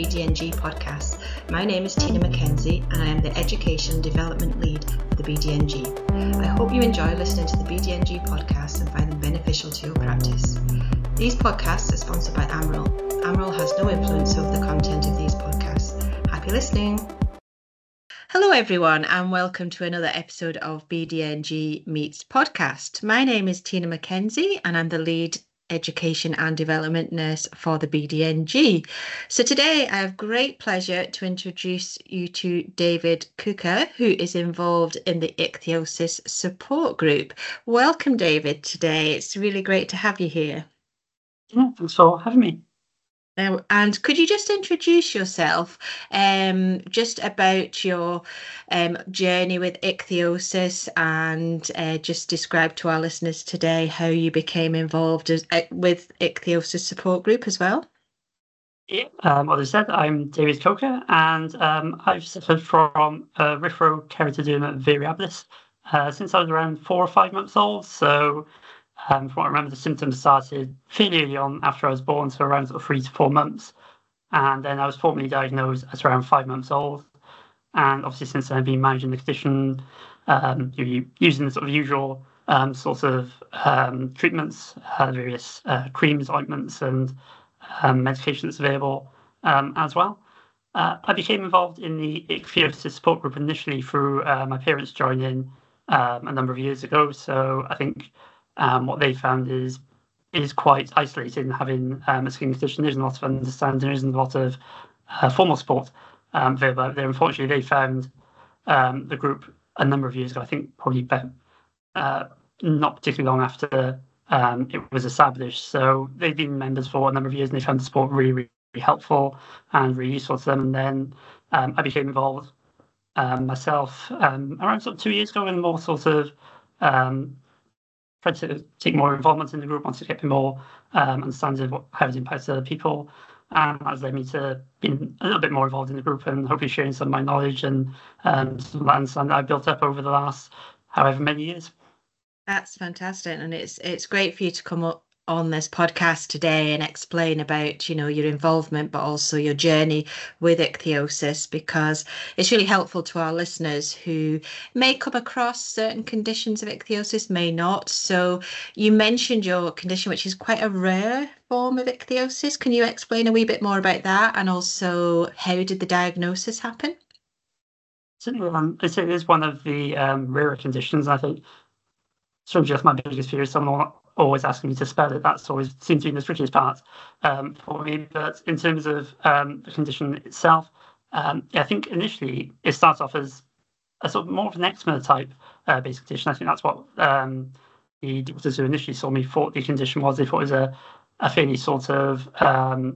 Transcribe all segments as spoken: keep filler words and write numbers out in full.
B D N G podcast. My name is Tina McKenzie and I am the Education and Development Lead for the B D N G. I hope you enjoy listening to the B D N G podcast and find them beneficial to your practice. These podcasts are sponsored by Amril. Amril has no influence over the content of these podcasts. Happy listening. Hello everyone and welcome to another episode of B D N G Meets Podcast. My name is Tina McKenzie and I'm the lead Education and Development Nurse for the B D N G. So today I have great pleasure to introduce you to David Cooker, who is involved in the Ichthyosis Support Group. Welcome David today. It's really great to have you here. Yeah, thanks for having me. Uh, and could you just introduce yourself, um, just about your um, journey with ichthyosis and uh, just describe to our listeners today how you became involved as, uh, with Ichthyosis Support Group as well? Yeah, um, as I said, I'm David Coker and um, I've suffered from uh, Erythrokeratodderma variabilis uh, since I was around four or five months old. So Um, from what I remember, the symptoms started fairly early on after I was born, so around sort of three to four months. And then I was formally diagnosed at around five months old. And obviously, since then, I've been managing the condition, um, using the sort of usual um, sorts of um, treatments, uh, various uh, creams, ointments, and um, medications available um, as well. Uh, I became involved in the Ichthyosis Support Group initially through uh, my parents joining um, a number of years ago. So I think Um, what they found is is quite isolated in having um, a skin condition. There isn't a lot of understanding, there isn't a lot of uh, formal support um, available out there. Unfortunately, they found um, the group a number of years ago, I think probably about, uh, not particularly long after um, it was established. So they've been members for a number of years and they found the support really, really, really helpful and really useful to them. And then um, I became involved um, myself um, around sort of two years ago in more sort of um, tried to take more involvement in the group, wanted to get more um, understanding of what, how it impacts other people. And that has led me to being a little bit more involved in the group and hopefully sharing some of my knowledge and um, some of that understanding that I've built up over the last however many years. That's fantastic. And it's it's great for you to come up on this podcast today and explain about, you know, your involvement, but also your journey with ichthyosis, because it's really helpful to our listeners who may come across certain conditions of ichthyosis, may not. So you mentioned your condition, which is quite a rare form of ichthyosis. Can you explain a wee bit more about that? And also, how did the diagnosis happen? Certainly, um, it is one of the um, rarer conditions. I think it's just my biggest fear is someone always asking me to spell it. That's always seems to be the trickiest part um, for me. But in terms of um, the condition itself, um, I think initially it starts off as a sort of more of an eczema type uh, basic condition. I think that's what um, the doctors who initially saw me thought the condition was. They thought it was a, a fairly sort of um,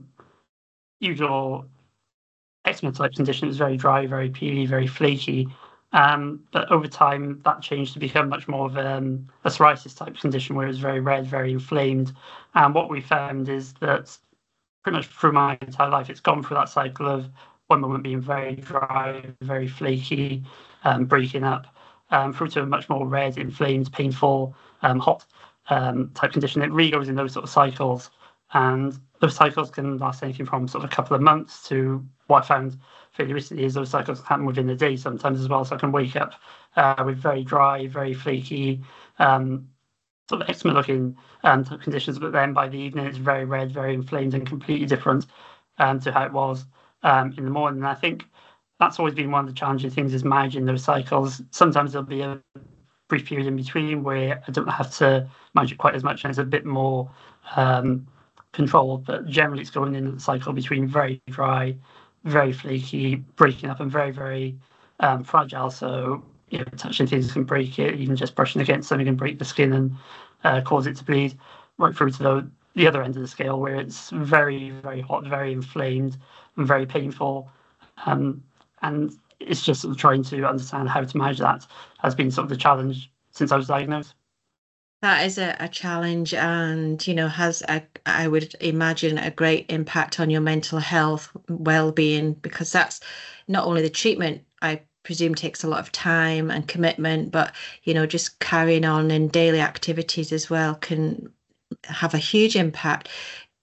usual eczema type condition. It was very dry, very peely, very flaky. Um, but over time, that changed to become much more of um, a psoriasis type condition where it was very red, very inflamed. And what we found is that pretty much through my entire life, it's gone through that cycle of one moment being very dry, very flaky, um, breaking up, um, through to a much more red, inflamed, painful, um, hot um, type condition. It really goes in those sort of cycles. And those cycles can last anything from sort of a couple of months to what I found fairly recently is those cycles happen within a day sometimes as well. So I can wake up uh, with very dry, very flaky, um, sort of eczema looking um, type conditions, but then by the evening it's very red, very inflamed and completely different um, to how it was um, in the morning. And I think that's always been one of the challenging things is managing those cycles. Sometimes there'll be a brief period in between where I don't have to manage it quite as much and it's a bit more um, controlled, but generally it's going in the cycle between very dry, very flaky, breaking up and very, very um, fragile. So, you know, touching things can break it, even just brushing against something can break the skin and uh, cause it to bleed, right through to the, the other end of the scale where it's very, very hot, very inflamed and very painful. Um, and it's just sort of trying to understand how to manage that has been sort of the challenge since I was diagnosed. That is a, a challenge and, you know, has, a, I would imagine, a great impact on your mental health, well-being, because that's not only the treatment, I presume, takes a lot of time and commitment, but, you know, just carrying on in daily activities as well can have a huge impact.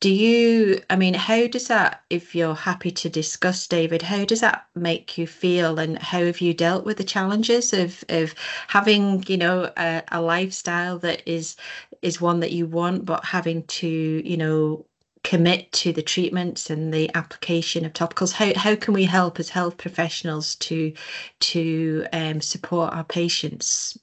Do you, I mean, how does that, if you're happy to discuss, David, how does that make you feel, and how have you dealt with the challenges of of having, you know, a, a lifestyle that is is one that you want, but having to, you know, commit to the treatments and the application of topicals? How how can we help as health professionals to to um, support our patients?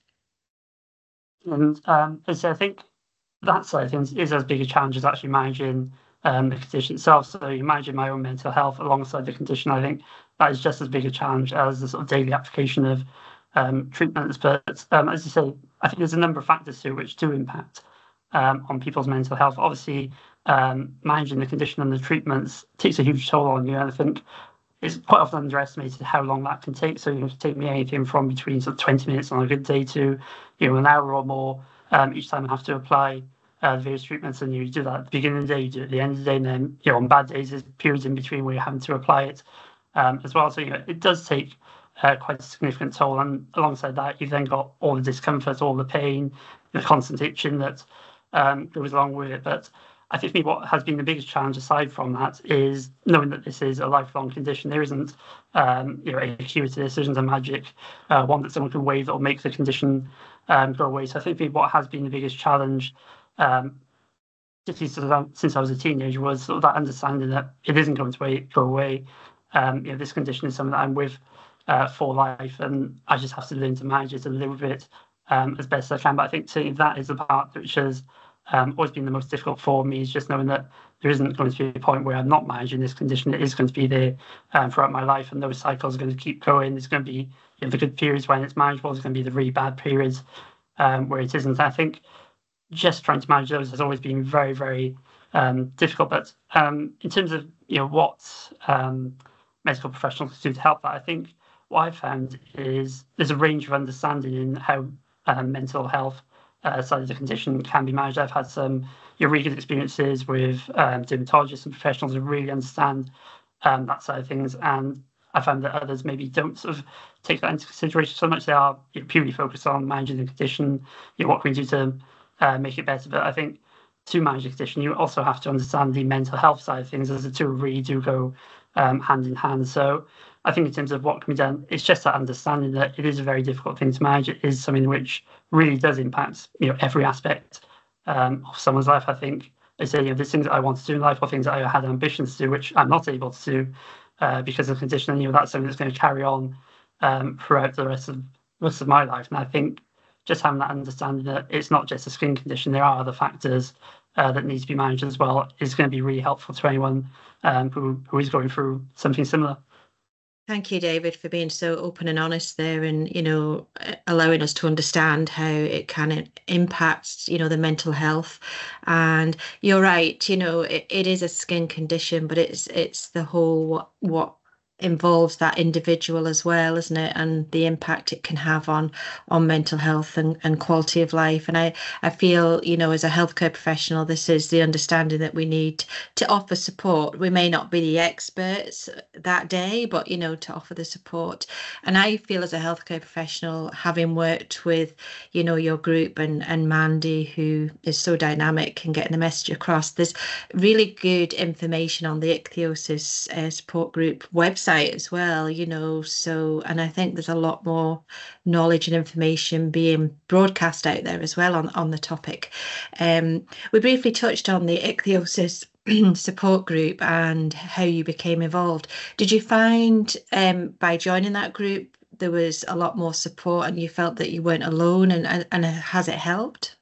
And um, so I think that side of things is as big a challenge as actually managing um, the condition itself. So you managing my own mental health alongside the condition, I think that is just as big a challenge as the sort of daily application of um, treatments. But um, as you say, I think there's a number of factors too which do impact um, on people's mental health. Obviously, um, managing the condition and the treatments takes a huge toll on you. And I think it's quite often underestimated how long that can take. So you know, it can take me anything from between sort of twenty minutes on a good day to, you know, an hour or more um, each time I have to apply uh, the various treatments. And you do that at the beginning of the day, you do it at the end of the day, and then, you know, on bad days, there's periods in between where you're having to apply it um, as well. So, you know, it does take uh, quite a significant toll. And alongside that, you've then got all the discomfort, all the pain, the constant itching that um, goes along with it. But I think for me, what has been the biggest challenge aside from that is knowing that this is a lifelong condition. There isn't, um, you know, a cure to this. There isn't a magic uh, one that someone can wave that will make the condition um, go away. So I think for me, what has been the biggest challenge, um, particularly since I was a teenager, was sort of that understanding that it isn't going to go away. Um, you know, this condition is something that I'm with uh, for life, and I just have to learn to manage it and live with it um, as best as I can. But I think certainly that is the part which has Um, always been the most difficult for me, is just knowing that there isn't going to be a point where I'm not managing this condition. It is going to be there um, throughout my life, and those cycles are going to keep going. There's going to be, you know, the good periods when it's manageable. There's going to be the really bad periods um, where it isn't. I think just trying to manage those has always been very, very um, difficult. But um, in terms of, you know, what um, medical professionals do to help that, I think what I've found is there's a range of understanding in how um, mental health Uh, side of the condition can be managed. I've had some you know, really good experiences with um, dermatologists and professionals who really understand um, that side of things, and I found that others maybe don't sort of take that into consideration so much. They are you know, purely focused on managing the condition, you know, what can we do to uh, make it better. But I think to manage the condition, you also have to understand the mental health side of things, as the two really do go um, hand in hand. So I think in terms of what can be done, it's just that understanding that it is a very difficult thing to manage. It is something which really does impact, you know, every aspect um, of someone's life. I think they say, you know, there's things that I want to do in life or things that I had ambitions to do, which I'm not able to do uh, because of the condition. And, you know, that's something that's going to carry on um, throughout the rest of rest of my life. And I think just having that understanding that it's not just a skin condition, there are other factors uh, that need to be managed as well, is going to be really helpful to anyone um, who who is going through something similar. Thank you, David, for being so open and honest there, and, you know, allowing us to understand how it can impact, you know, the mental health. And you're right, you know, it, it is a skin condition, but it's it's the whole what what involves that individual as well, isn't it? And the impact it can have on on mental health and, and quality of life. And I, I feel, you know, as a healthcare professional, this is the understanding that we need to offer support. We may not be the experts that day, but, you know, to offer the support. And I feel as a healthcare professional, having worked with, you know, your group and, and Mandy, who is so dynamic and getting the message across, there's really good information on the ichthyosis uh, support group website as well, you know, so, and I think there's a lot more knowledge and information being broadcast out there as well on, on the topic. Um, we briefly touched on the ichthyosis support group and how you became involved. Did you find um, by joining that group there was a lot more support and you felt that you weren't alone, and, and, and has it helped?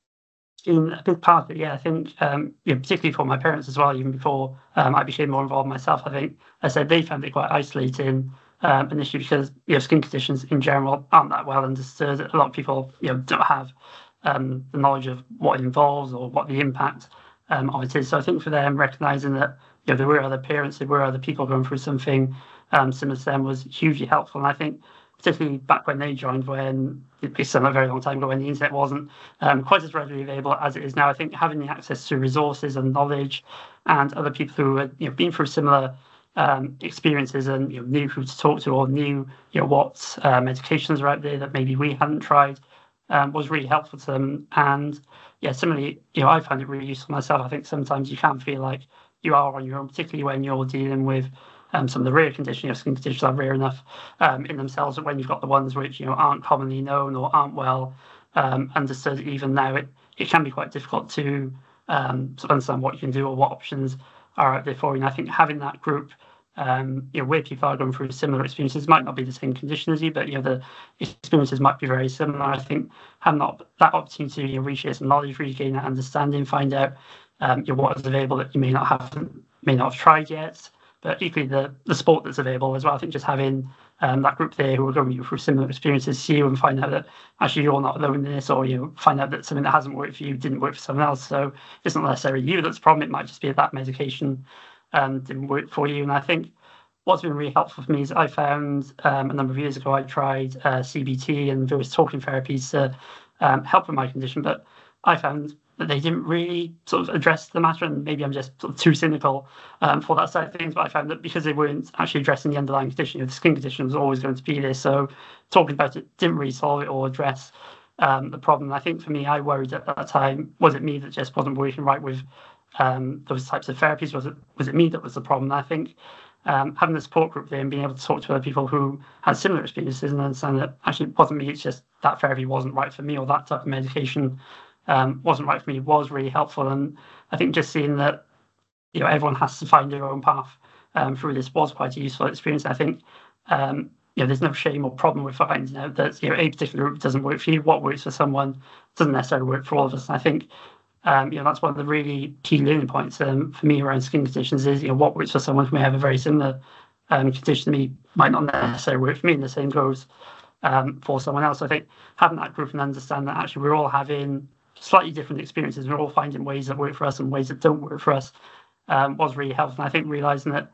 In a big part of it, yeah. I think, um, you know, particularly for my parents as well, even before um, I became more involved myself, I think, as I said, they found it quite isolating um, initially because, you know, skin conditions in general aren't that well understood. A lot of people, you know, don't have um, the knowledge of what it involves or what the impact um, of it is. So I think for them, recognising that, you know, there were other parents, there were other people going through something um, similar to them was hugely helpful. And I think particularly back when they joined, when it's a very long time ago, when the internet wasn't um, quite as readily available as it is now, I think having the access to resources and knowledge and other people who had, you know, been through similar um, experiences and, you know, knew who to talk to or knew, you know, what uh, medications are out there that maybe we hadn't tried, um, was really helpful to them. And yeah, similarly, you know, I found it really useful myself. I think sometimes you can feel like you are on your own, particularly when you're dealing with um, some of the rare conditions. You know, skin conditions are rare enough um, in themselves, but when you've got the ones which, you know, aren't commonly known or aren't well um, understood, even now, it, it can be quite difficult to um, sort of understand what you can do or what options are out there for you. And I think having that group, um, you know, where people are going through similar experiences, might not be the same condition as you, but, you know, the experiences might be very similar. I think having that, that opportunity to, you know, reshare some knowledge, regain that understanding, find out um, you know, what is available that you may not have may not have tried yet, but equally the the sport that's available as well. I think just having um, that group there who are going through similar experiences to you and find out that actually you're not alone in this, or you know, find out that something that hasn't worked for you didn't work for someone else. So it's not necessarily you that's the problem. It might just be that medication um, didn't work for you. And I think what's been really helpful for me is I found um, a number of years ago I tried uh, C B T and various talking therapies to um, help with my condition, but I found that they didn't really sort of address the matter, and maybe I'm just sort of too cynical um, for that side of things, but I found that because they weren't actually addressing the underlying condition, you know, the skin condition was always going to be there, so talking about it didn't really solve it or address um, the problem. I think for me, I worried at that time, was it me that just wasn't working right with um, those types of therapies? Was it was it me that was the problem? And I think um, having the support group there and being able to talk to other people who had similar experiences and understand that actually it wasn't me, it's just that therapy wasn't right for me, or that type of medication Um, wasn't right for me, was really helpful. And I think just seeing that, you know, everyone has to find their own path um, through this was quite a useful experience. I think, um, you know, there's no shame or problem with finding out that, you know, a particular route doesn't work for you. What works for someone doesn't necessarily work for all of us. And I think, um, you know, that's one of the really key learning points um, for me around skin conditions is, you know, what works for someone who may have a very similar um, condition to me might not necessarily work for me, and the same goes um, for someone else. So I think having that group and understand that actually we're all having slightly different experiences, we're all finding ways that work for us and ways that don't work for us, um, was really helpful. And I think realizing that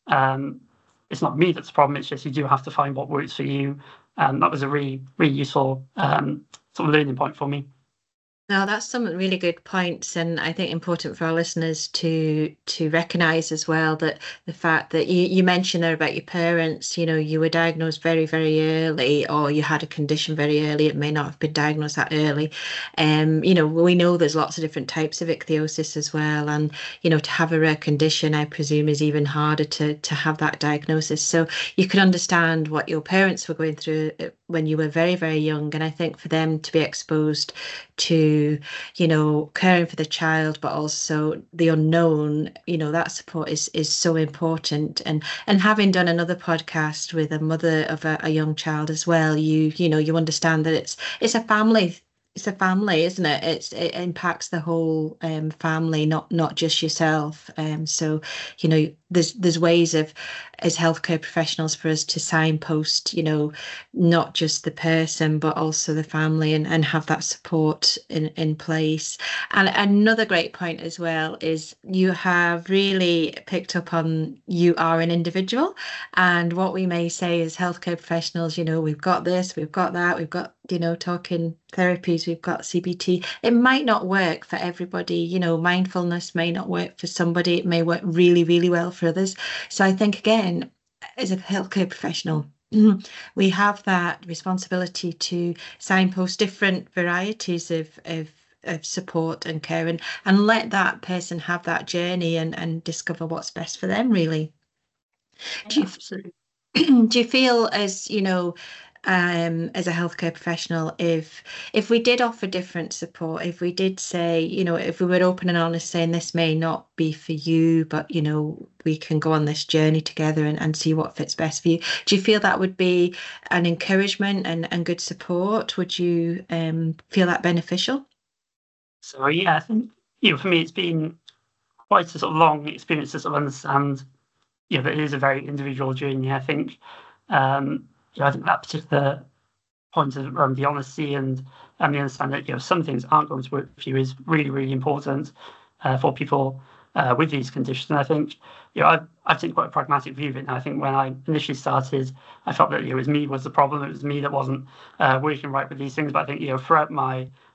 um, it's not me that's the problem, it's just you do have to find what works for you. And um, that was a really, really useful um, sort of learning point for me. Now, that's some really good points, and I think important for our listeners to to recognise as well that the fact that you, you mentioned there about your parents, you know, you were diagnosed very, very early, or you had a condition very early. It may not have been diagnosed that early. Um, you know, we know there's lots of different types of ichthyosis as well, and you know, to have a rare condition, I presume, is even harder to to have that diagnosis. So you can understand what your parents were going through when you were very, very young, and I think for them to be exposed to, you know, caring for the child, but also the unknown, you know, that support is is so important. And and having done another podcast with a mother of a, a young child as well, you you know, you understand that it's it's a family. It's a family, isn't it? It's it impacts the whole um, family, not not just yourself. Um, so, you know, there's there's ways of, as healthcare professionals, for us to signpost, you know, not just the person but also the family, and, and have that support in, in place. And another great point as well is you have really picked up on you are an individual, and what we may say as healthcare professionals, you know, we've got this, we've got that, we've got, you know, talking therapies, we've got C B T. It might not work for everybody. You know, mindfulness may not work for somebody. It may work really, really well for others. So I think, again, as a healthcare professional, we have that responsibility to signpost different varieties of, of, of support and care, and, and let that person have that journey and, and discover what's best for them, really. Do you, do you feel, as you know, um as a healthcare professional, if if we did offer different support, if we did say, you know, if we were open and honest saying this may not be for you, but you know, we can go on this journey together and, and see what fits best for you, do you feel that would be an encouragement and, and good support? Would you um feel that beneficial? So yeah, I think, you know, for me it's been quite a sort of long experience to sort of understand, you know, that it is a very individual journey. I think um you know, I think that particular point of um, the honesty and and the understanding that, you know, some things aren't going to work for you is really, really important uh, for people uh, with these conditions. And I think, you know, I've, I've taken quite a pragmatic view of it. And I think when I initially started, I felt that, you know, it was me was the problem. It was me that wasn't uh, working right with these things. But I think, you know, throughout my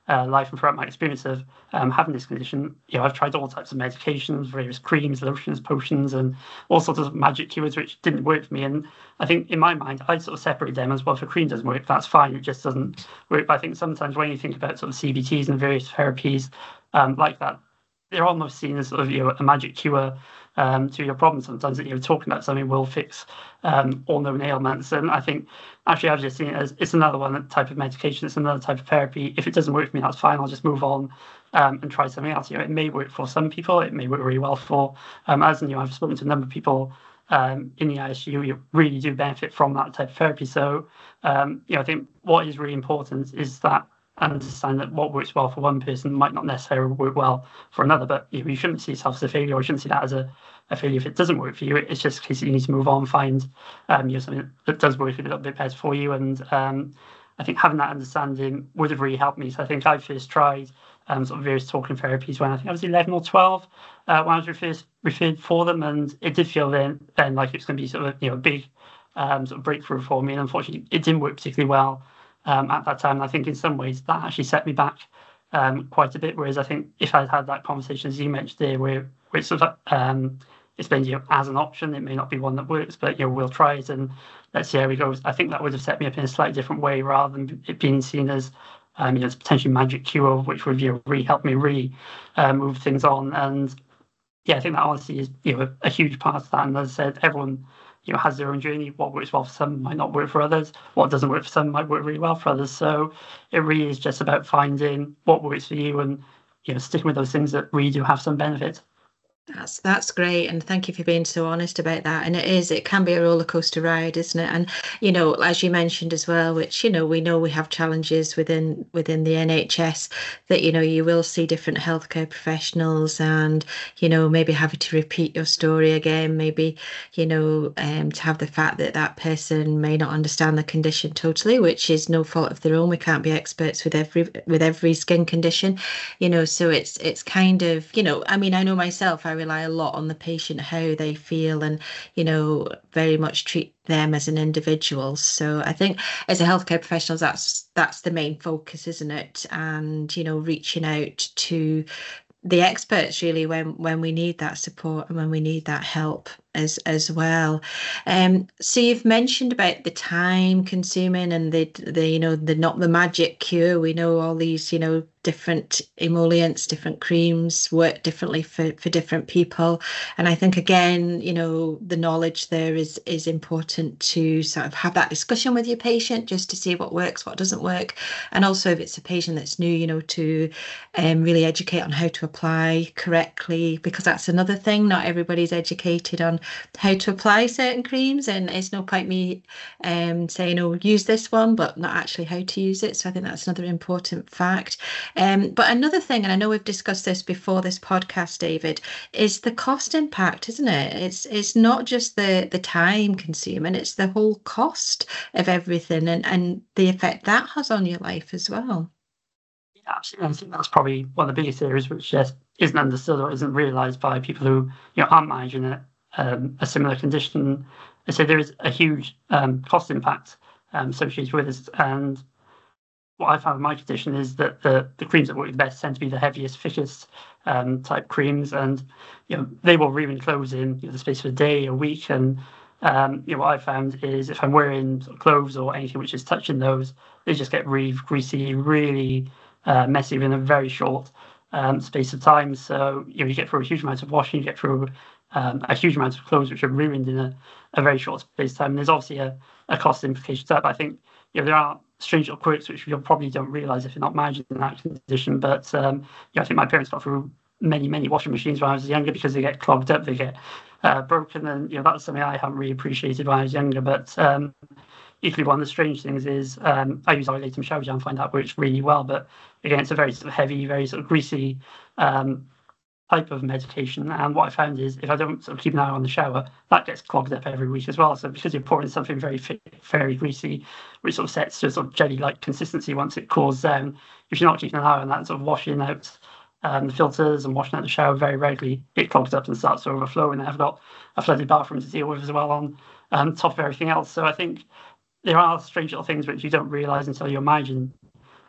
uh, life and throughout my experience of um, having this condition, you know, I've tried all types of medications, various creams, lotions, potions, and all sorts of magic cures which didn't work for me. And I think in my mind, I sort of separate them as well. If a cream doesn't work, that's fine. It just doesn't work. But I think sometimes when you think about sort of C B Ts and various therapies um, like that, they're almost seen as sort of, you know, a magic cure um, to your problem. Sometimes that you're talking about something will fix um, all known ailments. And I think actually I've just seen it as it's another one type of medication, it's another type of therapy. If it doesn't work for me, that's fine. I'll just move on um, and try something else. You know, it may work for some people, it may work really well for um, as you know, I've spoken to a number of people um, in the I S U, you really do benefit from that type of therapy. So um, you know, I think what is really important is that understand that what works well for one person might not necessarily work well for another. But you know, you shouldn't see yourself as a failure, or you shouldn't see that as a, a failure if it doesn't work for you. It's just a case that you need to move on, find um, you know, something that does work a little bit better for you. And um, I think having that understanding would have really helped me. So I think I first tried um, sort of various talking therapies when I think I was eleven or twelve uh, when I was referred, referred for them, and it did feel then then like it was going to be sort of, you know, a big um, sort of breakthrough for me. And unfortunately, it didn't work particularly well Um, at that time. And I think in some ways that actually set me back um, quite a bit. Whereas I think if I'd had that conversation, as you mentioned there, where, where it's sort of um, explained, you know, as an option, it may not be one that works, but you know, we'll try it and let's see how it goes. I think that would have set me up in a slightly different way rather than it being seen as um, you know, it's potentially magic cure, which would, you know, really help me really uh, move things on. And yeah, I think that honestly is, you know, a, a huge part of that. And as I said, everyone, you know, has their own journey. What works well for some might not work for others. What doesn't work for some might work really well for others. So it really is just about finding what works for you and, you know, sticking with those things that really do have some benefit. That's that's great, and thank you for being so honest about that. And it is, it can be a roller coaster ride, isn't it? And you know, as you mentioned as well, which you know, we know we have challenges within within the N H S that you know you will see different healthcare professionals, and you know maybe having to repeat your story again, maybe you know um, to have the fact that that person may not understand the condition totally, which is no fault of their own. We can't be experts with every with every skin condition, you know. So it's it's kind of you know, I mean, I know myself, I rely a lot on the patient, how they feel, and you know very much treat them as an individual. So I think as a healthcare professional, that's that's the main focus, isn't it? And you know reaching out to the experts really when when we need that support and when we need that help as as well. Um, so you've mentioned about the time consuming and the the you know the not the magic cure. We know all these you know different emollients, different creams work differently for for different people, and I think again you know the knowledge there is is important to sort of have that discussion with your patient just to see what works, what doesn't work, and also if it's a patient that's new, you know to um, really educate on how to apply correctly, because that's another thing. Not everybody's educated on how to apply certain creams, and it's no point me um, saying, oh, use this one, but not actually how to use it. So I think that's another important fact. Um, but another thing, and I know we've discussed this before this podcast, David, is the cost impact, isn't it? It's it's not just the the time consuming, it's the whole cost of everything, and, and the effect that has on your life as well. Yeah, absolutely. I think that's probably one of the biggest areas which just isn't understood or isn't realised by people who you know aren't managing it. Um, a similar condition. So there is a huge um, cost impact um, associated with this. And what I found with my condition is that the, the creams that work the best tend to be the heaviest, thickest um, type creams, and you know they will ruin clothes in you know, the space of a day, a week. And um, you know what I found is if I'm wearing sort of clothes or anything which is touching those, they just get really greasy, really uh, messy within a very short um, space of time. So you know you get through a huge amount of washing, you get through Um, a huge amount of clothes which are ruined in a, a very short space of time. And there's obviously a, a cost implication to that. But I think you know there are strange little quirks which you probably don't realise if you're not managing that condition. But um, you know, I think my parents got through many, many washing machines when I was younger because they get clogged up, they get uh, broken. And you know that's something I haven't really appreciated when I was younger. But um, equally, one of the strange things is um, I use Olatum shower gel and find that works really well. But again, it's a very sort of heavy, very sort of greasy um, type of medication, and what I found is if I don't sort of keep an eye on the shower, that gets clogged up every week as well. So because you're pouring something very thick, very greasy, which sort of sets to a sort of jelly-like consistency once it cools down, if you're not keeping an eye on that, sort of washing out um, the filters and washing out the shower very regularly, it clogs up and starts to overflow, and I've got a flooded bathroom to deal with as well on um, top of everything else. So I think there are strange little things which you don't realise until you're managing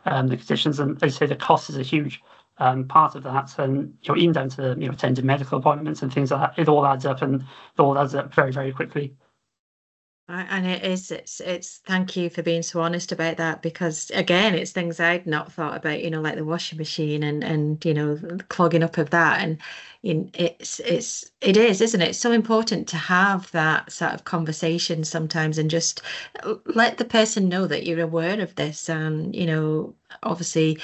um, the conditions. And as I say, the cost is a huge um, part of that. And you know, even down to you know attending medical appointments and things like that, it all adds up, and it all adds up very, very quickly. And it is, it's, it's, thank you for being so honest about that, because again, it's things I'd not thought about, you know, like the washing machine and, and, you know, the clogging up of that. And in it's, it's, it is, isn't it? It's so important to have that sort of conversation sometimes and just let the person know that you're aware of this. And, you know, obviously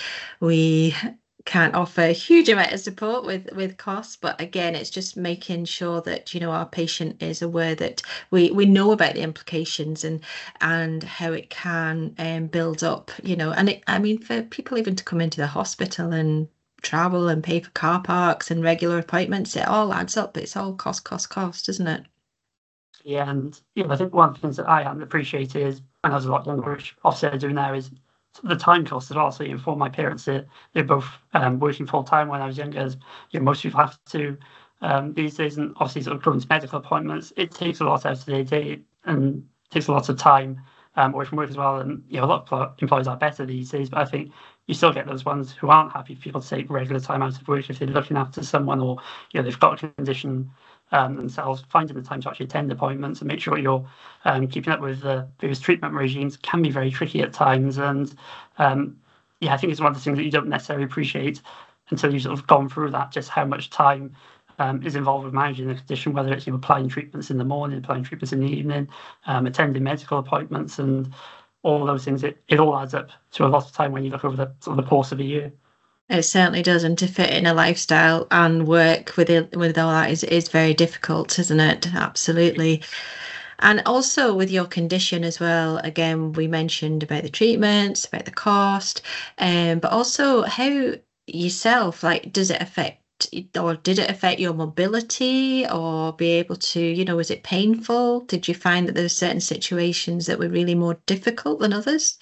we can't offer a huge amount of support with with costs, but again, it's just making sure that you know our patient is aware that we we know about the implications and and how it can um, build up, you know. And it, I mean, for people even to come into the hospital and travel and pay for car parks and regular appointments, it all adds up. It's all cost, cost, cost, isn't it? Yeah, and you know, I think one of the things that I hadn't appreciated is when I was a lot younger, which obviously I do now, is the time cost as well. So you know, for my parents, they're, they're both um, working full time when I was younger, as you know, most people have to um, these days, and obviously sort of going to medical appointments, it takes a lot out of their day and takes a lot of time um, away from work as well. And you know, a lot of employees are better these days, but I think you still get those ones who aren't happy for people to take regular time out of work if they're looking after someone, or you know, they've got a condition um, themselves. Finding the time to actually attend appointments and make sure you're um, keeping up with the various treatment regimes can be very tricky at times. And um, yeah, I think it's one of the things that you don't necessarily appreciate until you've sort of gone through that, just how much time um, is involved with managing the condition, whether it's you know, applying treatments in the morning, applying treatments in the evening, um, attending medical appointments, and all those things. It, it all adds up to a lot of time when you look over the sort of the course of a year. It certainly does, and to fit in a lifestyle and work with it, with all that is is very difficult, isn't it? Absolutely. And also with your condition as well, again, we mentioned about the treatments, about the cost, um, but also how yourself, like, does it affect or did it affect your mobility or be able to, you know, was it painful? Did you find that there were certain situations that were really more difficult than others?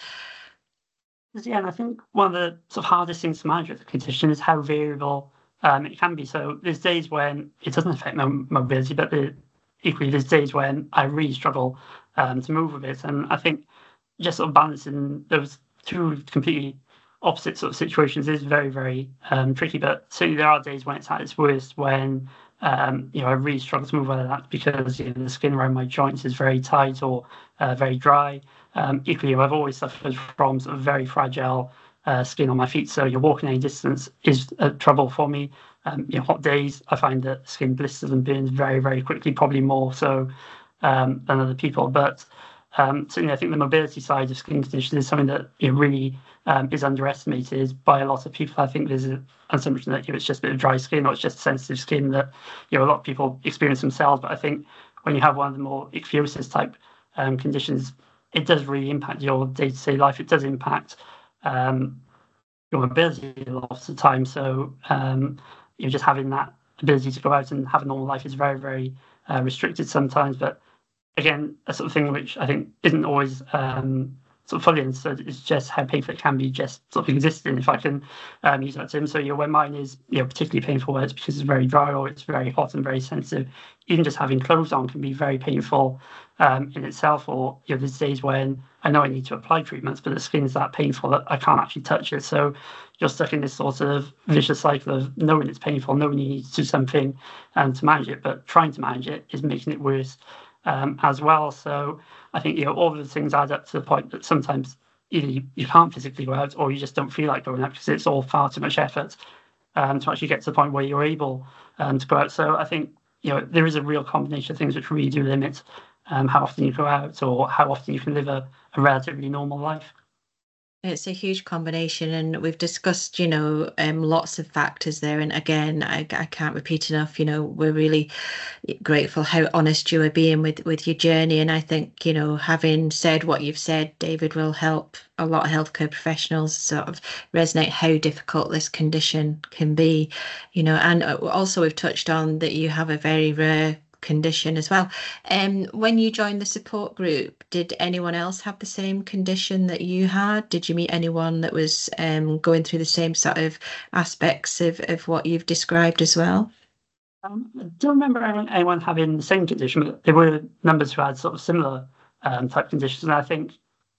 Yeah, and I think one of the sort of hardest things to manage with the condition is how variable um, it can be. So there's days when it doesn't affect my mobility, but the, equally there's days when I really struggle um, to move with it. And I think just sort of balancing those two completely opposite sort of situations is very, very um, tricky. But certainly there are days when it's at its worst, when um, you know I really struggle to move, whether that's because you know, the skin around my joints is very tight or uh, very dry. Um, equally, I've always suffered from sort of very fragile uh, skin on my feet, so you're walking any distance is a trouble for me. Um, you know, hot days, I find that skin blisters and burns very, very quickly, probably more so um, than other people. But um, certainly, I think the mobility side of skin conditions is something that you know, really um, is underestimated by a lot of people. I think there's an assumption that you know, it's just a bit of dry skin or it's just sensitive skin that you know a lot of people experience themselves. But I think when you have one of the more ichthyosis type um, conditions, it does really impact your day-to-day life. It does impact um, your mobility a lot of the time. So um, you're just having that ability to go out and have a normal life is very, very uh, restricted sometimes. But again, a sort of thing which I think isn't always um, sort of fully understood is just how painful it can be just sort of existing, if I can um, use that term. So, you know, when mine is, you know, particularly painful, where it's because it's very dry or it's very hot and very sensitive, even just having clothes on can be very painful um, in itself. Or, you know, there's days when I know I need to apply treatments, but the skin is that painful that I can't actually touch it. So you're stuck in this sort of vicious cycle of knowing it's painful, knowing you need to do something um, to manage it, but trying to manage it is making it worse um, as well. So I think you know all of the things add up to the point that sometimes either you, you can't physically go out or you just don't feel like going out because it's all far too much effort um, to actually get to the point where you're able um, to go out. So I think you know there is a real combination of things which really do limit um, how often you go out or how often you can live a, a relatively normal life. It's a huge combination, and we've discussed, you know, um, lots of factors there. And again, I, I can't repeat enough, you know, we're really grateful how honest you are being with, with your journey. And I think, you know, having said what you've said, David, will help a lot of healthcare professionals sort of resonate how difficult this condition can be, you know, and also we've touched on that you have a very rare condition as well. Um, when you joined the support group, did anyone else have the same condition that you had? Did you meet anyone that was um, going through the same sort of aspects of, of what you've described as well? Um, I don't remember anyone having the same condition, but there were numbers who had sort of similar um, type conditions. And I think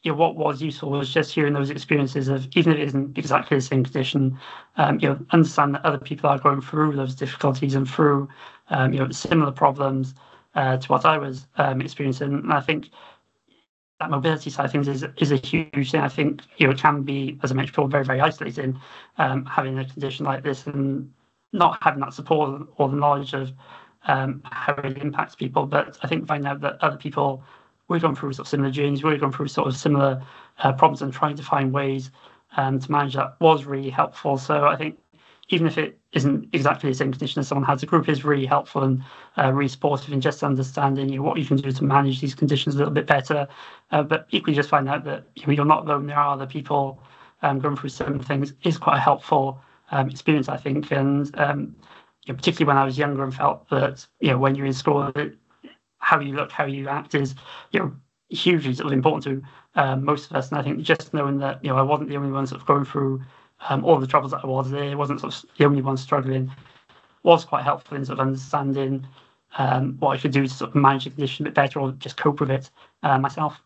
you know, what was useful was just hearing those experiences of, even if it isn't exactly the same condition, um, you know, understand that other people are going through those difficulties and through, um, you know, similar problems uh, to what I was um, experiencing. And I think that mobility side of things is is a huge thing. I think, you know, it can be, as I mentioned before, very, very isolating, um, having a condition like this and not having that support or the knowledge of um, how it impacts people. But I think finding out that other people were going through sort of similar journeys, were going through sort of similar uh, problems and trying to find ways um, to manage that was really helpful. So I think even if it isn't exactly the same condition as someone has, a group is really helpful and uh, really supportive in just understanding, you know, what you can do to manage these conditions a little bit better. Uh, but equally, just find out that, you know, you're not alone. There are other people um, going through similar things is quite a helpful um, experience, I think. And um, you know, particularly when I was younger and felt that, you know, when you're in school, that how you look, how you act is, you know, hugely sort of important to um, most of us. And I think just knowing that, you know, I wasn't the only one sort of going through Um, all the troubles that I was there, wasn't sort of the only one struggling, was quite helpful in sort of understanding um, what I could do to sort of manage the condition a bit better or just cope with it uh, myself.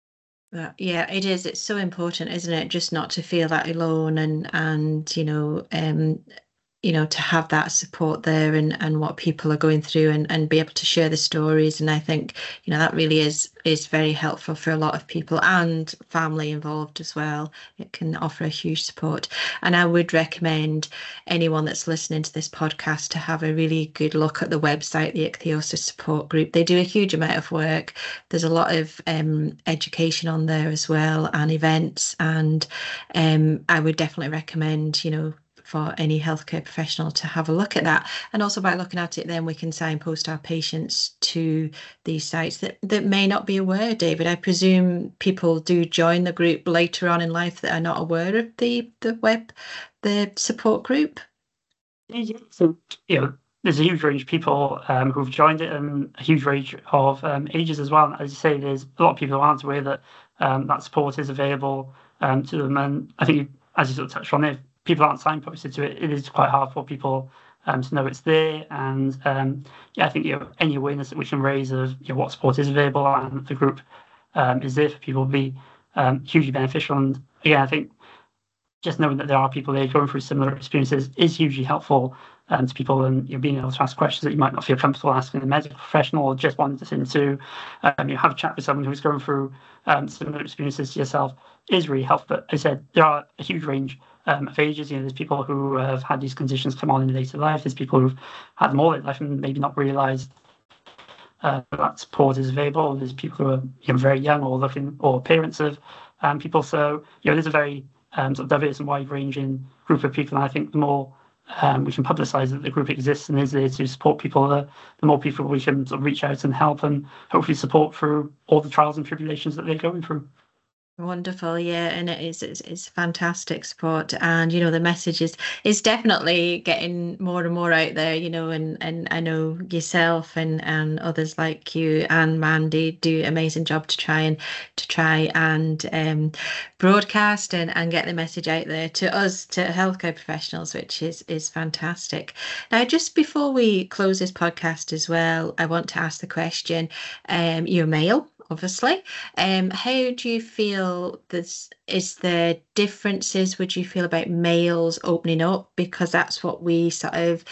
Uh, yeah, it is. It's so important, isn't it? Just not to feel that alone and and you know, um, you know, to have that support there and and what people are going through and and be able to share the stories. And I think, you know, that really is is very helpful for a lot of people and family involved as well. It can offer a huge support. And I would recommend anyone that's listening to this podcast to have a really good look at the website, the Ichthyosis Support Group. They do a huge amount of work. There's a lot of um, education on there as well and events. And um, I would definitely recommend, you know, for any healthcare professional to have a look at that. And also by looking at it, then we can signpost our patients to these sites that, that may not be aware, David. I presume people do join the group later on in life that are not aware of the, the web, the support group. Yeah, so, you know, there's a huge range of people um, who've joined it and a huge range of um, ages as well. And as you say, there's a lot of people who aren't aware that um, that support is available um, to them. And I think, as you sort of touched on, if people aren't signposted to it, it is quite hard for people um, to know it's there. And um, yeah, I think, you know, any awareness that we can raise of, you know, what support is available and the group um, is there for people will be um, hugely beneficial. And again, I think just knowing that there are people there going through similar experiences is hugely helpful um, to people, and you're being able to ask questions that you might not feel comfortable asking a medical professional, or just wanting to um, you know, have a chat with someone who's going through um, similar experiences to yourself is really helpful. But as I said, there are a huge range um, of ages. You know, there's people who have had these conditions come on in later life. There's people who've had them all in life and maybe not realised uh, that support is available. There's people who are, you know, very young or looking, or parents of um, people. So, you know, there's a very um, sort of diverse and wide-ranging group of people. And I think the more um, we can publicise that the group exists and is there to support people, the, the more people we can sort of reach out and help and hopefully support through all the trials and tribulations that they're going through. Wonderful, yeah, and it is it's, it's fantastic support, and you know the message is is definitely getting more and more out there, you know, and and I know yourself and and others like you and Mandy do an amazing job to try and to try and um, broadcast and and get the message out there to us, to healthcare professionals, which is is fantastic. Now, just before we close this podcast as well, I want to ask the question: um, you're male, obviously. Um, how do you feel this is there differences, would you feel, about males opening up? Because that's what we sort of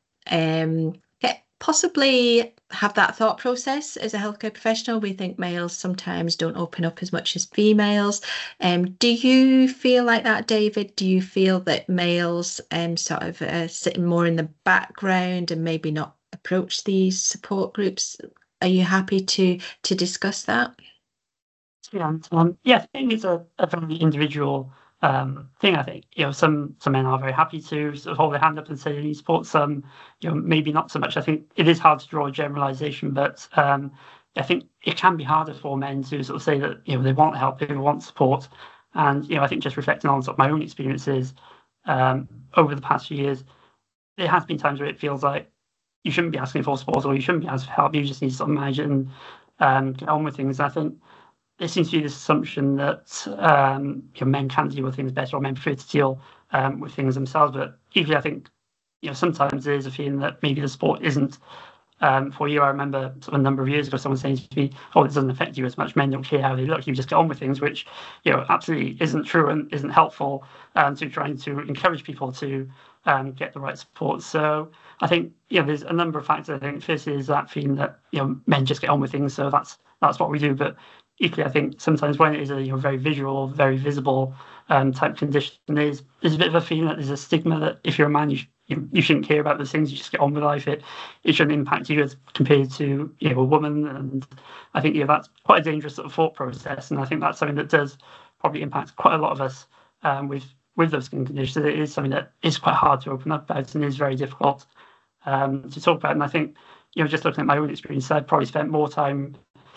um, get, possibly have that thought process as a healthcare professional. We think males sometimes don't open up as much as females. Um, do you feel like that, David? Do you feel that males um, sort of uh, sitting more in the background and maybe not approach these support groups? Are you happy to to discuss that? Yeah, um, yeah, I think it's a, a very individual um, thing. I think, you know, some some men are very happy to sort of hold their hand up and say they need support. Some, you know, maybe not so much. I think it is hard to draw a generalisation, but um, I think it can be harder for men to sort of say that, you know, they want help, they want support. And, you know, I think just reflecting on sort of my own experiences um, over the past few years, there has been times where it feels like you shouldn't be asking for support or you shouldn't be asking for help. You just need to sort of manage it and um, get on with things. And I think there seems to be this assumption that um, you know, men can deal with things better, or men prefer to deal um, with things themselves. But equally, I think, you know, sometimes there is a feeling that maybe the support isn't Um, for you, I remember sort of a number of years ago, someone saying to me, "Oh, it doesn't affect you as much. Men don't care how they look. You just get on with things," which, you know, absolutely isn't true and isn't helpful um, to trying to encourage people to um, get the right support. So I think, you know, there's a number of factors. I think first is that feeling that, you know, men just get on with things, so that's that's what we do. But equally, I think sometimes when it is a, you know, very visual, very visible um, type condition, there's there's a bit of a feeling that there's a stigma that if you're a man, you sh- you, you shouldn't care about those things. You just get on with life. It it shouldn't impact you as compared to, you know, a woman. And I think, yeah, that's quite a dangerous sort of thought process. And I think that's something that does probably impact quite a lot of us um, with with those skin conditions. It is something that is quite hard to open up about and is very difficult um, to talk about. And I think, you know, just looking at my own experience, I've probably spent more time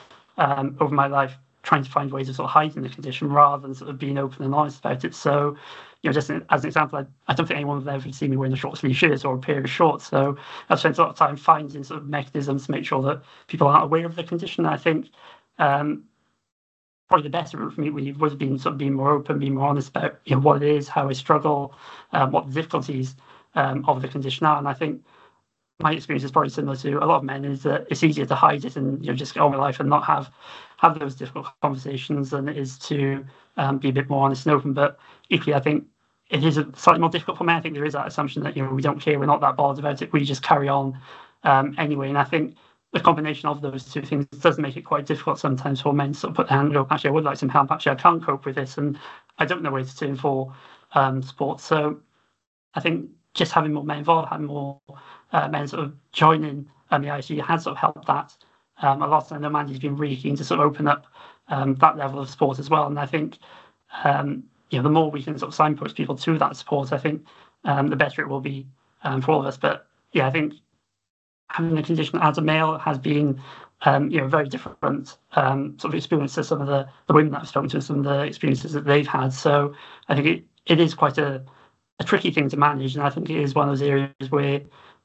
um, over my life trying to find ways of sort of hiding the condition rather than sort of being open and honest about it. So, you know, just as an example, I, I don't think anyone would ever see me wearing a short sleeve shirt or a pair of shorts. So I've spent a lot of time finding sort of mechanisms to make sure that people aren't aware of the condition. I think um, probably the best route for me would have been sort of being more open, being more honest about, you know, what it is, how I struggle, um, what the difficulties um, of the condition are. And I think my experience is probably similar to a lot of men, is that it's easier to hide it and, you know, just get on with life and not have have those difficult conversations than it is to um, be a bit more honest and open. But equally, I think it is slightly more difficult for men. I think there is that assumption that, you know, we don't care, we're not that bothered about it, we just carry on um, anyway. And I think the combination of those two things does make it quite difficult sometimes for men to sort of put their hand up. Actually, I would like some help. Actually, I can't cope with this, and I don't know where to turn for um, support. So I think just having more men involved, having more uh, men sort of joining um, the I C U has sort of helped that um, a lot. And I know Mandy's been really keen to sort of open up um, that level of support as well. And I think, um, you know, the more we can sort of signpost people to that support, I think um, the better it will be um, for all of us. But yeah, I think having a condition as a male has been, um, you know, very different um, sort of experience to some of the, the women that I've spoken to, some of the experiences that they've had. So I think it, it is quite a, a tricky thing to manage. And I think it is one of those areas where,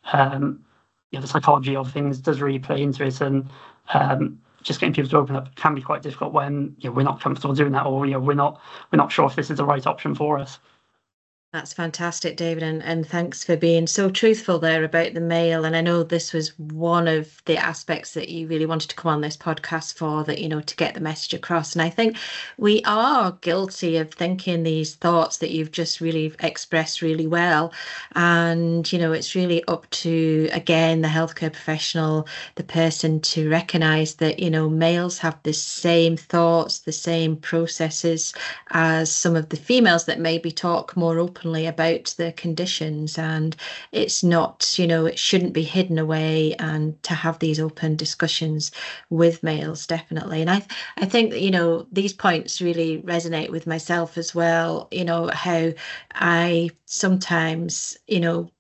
um, you know, the psychology of things does really play into it. And um, just getting people to open up can be quite difficult when, you know, we're not comfortable doing that, or, you know, we're not we're not sure if this is the right option for us. That's fantastic, David, and, and thanks for being so truthful there about the male. And I know this was one of the aspects that you really wanted to come on this podcast for, that, you know, to get the message across. And I think we are guilty of thinking these thoughts that you've just really expressed really well. And, you know, it's really up to, again, the healthcare professional, the person, to recognise that, you know, males have the same thoughts, the same processes as some of the females that maybe talk more openly about the conditions. And it's not, you know, it shouldn't be hidden away, and to have these open discussions with males, definitely. And I I think that, you know, these points really resonate with myself as well, you know, how I sometimes, you know,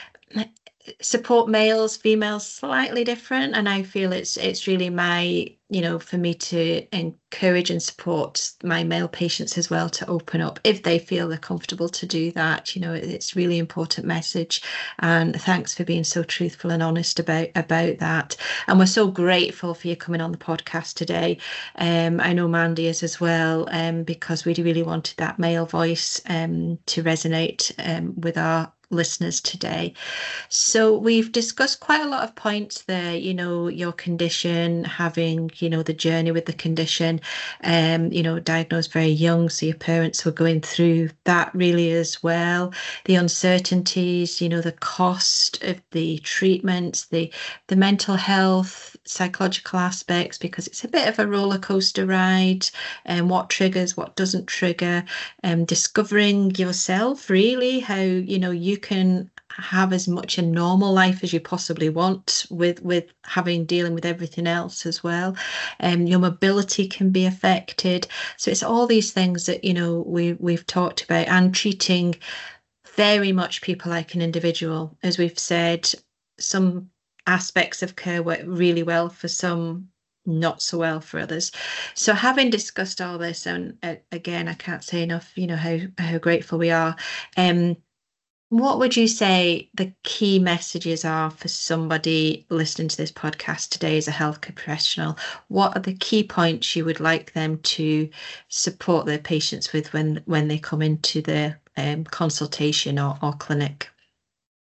support males, females slightly different, and I feel it's it's really my, you know, for me to encourage and support my male patients as well to open up if they feel they're comfortable to do that. You know, it's really important message, and thanks for being so truthful and honest about about that. And we're so grateful for you coming on the podcast today. um I know Mandy is as well, um because we really wanted that male voice um to resonate um with our listeners today. So we've discussed quite a lot of points there, you know, your condition, having, you know, the journey with the condition, um, you know, diagnosed very young, so your parents were going through that really as well. The uncertainties, you know, the cost of the treatments, the the mental health, psychological aspects, because it's a bit of a roller coaster ride, and what triggers, what doesn't trigger, and um, discovering yourself, really, how, you know, you can have as much a normal life as you possibly want with with having dealing with everything else as well. And um, your mobility can be affected. So it's all these things that, you know, we we've talked about, and treating very much people like an individual. As we've said, some aspects of care work really well for some, not so well for others. So having discussed all this, and uh, again, I can't say enough, you know, how how grateful we are. Um, what would you say the key messages are for somebody listening to this podcast today as a healthcare professional? What are the key points you would like them to support their patients with when when they come into the um, consultation or, or clinic?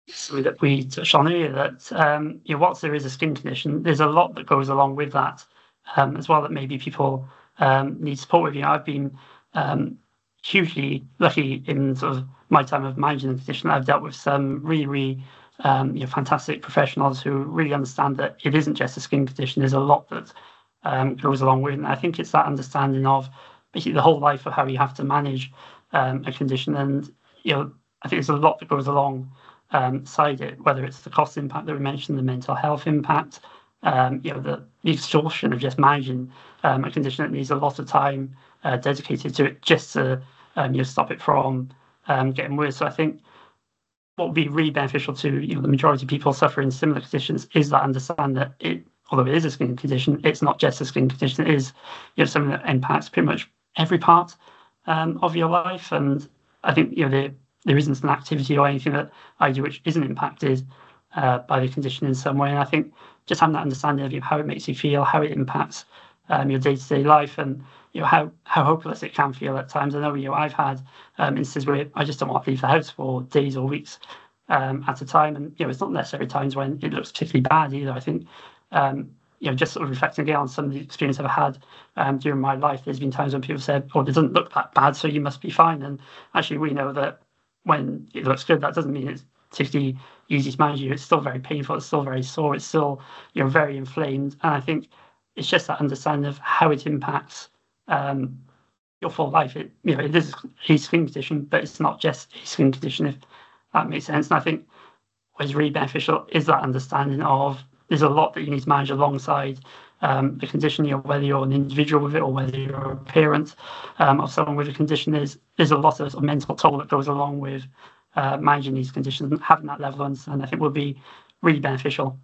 something that we touched on earlier, that um, you know, whilst there is a skin condition, there's a lot that goes along with that um, as well, that maybe people um, need support with. You know, I've been um, hugely lucky in sort of my time of managing the condition. I've dealt with some really, really um, you know, fantastic professionals who really understand that it isn't just a skin condition. There's a lot that um, goes along with it. And I think it's that understanding of basically the whole life of how you have to manage um, a condition. And, you know, I think there's a lot that goes along Um, side it, whether it's the cost impact that we mentioned, the mental health impact, um, you know, the, the exhaustion of just managing um, a condition that needs a lot of time uh, dedicated to it just to um, you know, stop it from um, getting worse. So I think what would be really beneficial to you know the majority of people suffering similar conditions is that understand that it, although it is a skin condition, it's not just a skin condition. It is you know something that impacts pretty much every part um, of your life. And I think you know the there isn't an activity or anything that I do which isn't impacted uh, by the condition in some way. And I think just having that understanding of you know, how it makes you feel, how it impacts um, your day-to-day life, and you know how how hopeless it can feel at times. I know you know I've had um, instances where I just don't want to leave the house for days or weeks um, at a time, and you know it's not necessarily times when it looks particularly bad either. I think um, you know just sort of reflecting again on some of the experience I've had um, during my life. There's been times when people said, "Oh, it doesn't look that bad, so you must be fine." And actually, we know that when it looks good, that doesn't mean it's particularly easy to manage you. It's still very painful. It's still very sore. It's still, you know, very inflamed. And I think it's just that understanding of how it impacts um, your full life. It, you know, it is a skin condition, but it's not just a skin condition, if that makes sense. And I think what is really beneficial is that understanding of there's a lot that you need to manage alongside um, the condition. You know, whether you're an individual with it or whether you're a parent um, of someone with a condition, there's there's a lot of, sort of mental toll that goes along with uh, managing these conditions, and having that level of understanding, I think, will be really beneficial.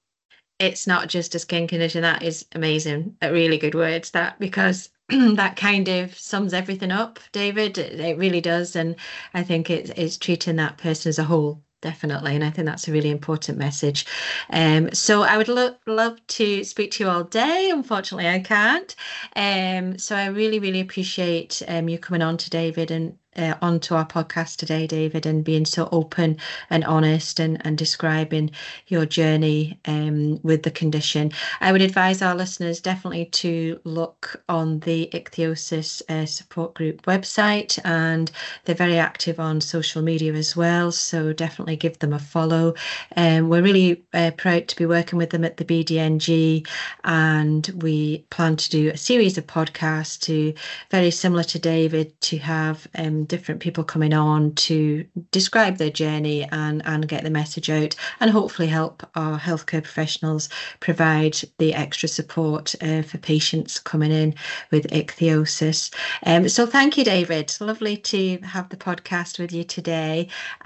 It's not just a skin condition. That is amazing. Really good words, that, because that kind of sums everything up, David. It, it really does. And I think it's, it's treating that person as a whole. Definitely. And I think that's a really important message. Um, so I would lo- love to speak to you all day. Unfortunately, I can't. Um, so I really, really appreciate um, you coming on to David and uh, onto our podcast today, David, and being so open and honest and, and describing your journey um, with the condition. I would advise our listeners definitely to look on the Ichthyosis uh, support group website, and they're very active on social media as well. So definitely give them a follow. Um, we're really uh, proud to be working with them at the B D N G, and we plan to do a series of podcasts to, very similar to David, to have um, different people coming on to describe their journey and, and get the message out, and hopefully help our healthcare professionals provide the extra support uh, for patients coming in with ichthyosis. Um, so thank you, David. Lovely to have the podcast with you today.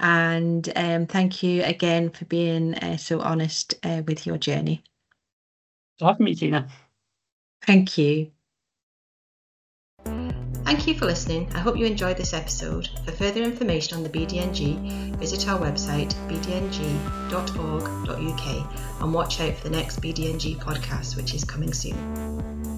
And um, thank you again for being uh, so honest uh, with your journey. Thanks for having me, Tina. Thank you. Thank you for listening. I hope you enjoyed this episode. For further information on the B D N G, visit our website b d n g dot org dot u k and watch out for the next B D N G podcast, which is coming soon.